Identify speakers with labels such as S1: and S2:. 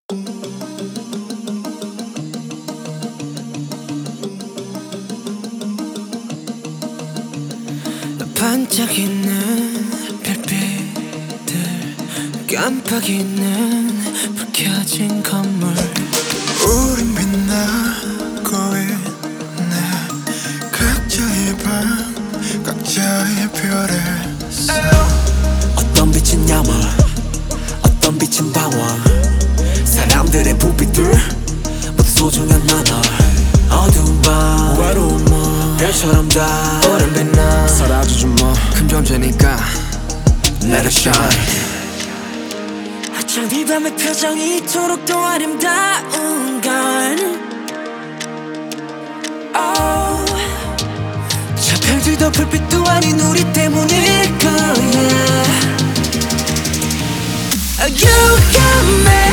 S1: 반짝이는 별빛들, 깜빡이는 불 켜진 건물.
S2: 우린 빛나고 있네. 각자의 밤, 각자의 별에
S3: 어떤 빛은 야물, 어떤 빛은 방황. 사람들의 부빛들 모두 소중한 나널. 어두운 밤, 외로운 몸, 별처럼 다
S1: 오랜 빛나
S2: 사라지지 뭐.
S1: 큰 존재니까
S3: Let it shine.
S1: 어쩜 이 밤의 표정이 이토록 더 아름다운 건 저 별들도 불빛도 아닌 우리 때문일 거야. You got me.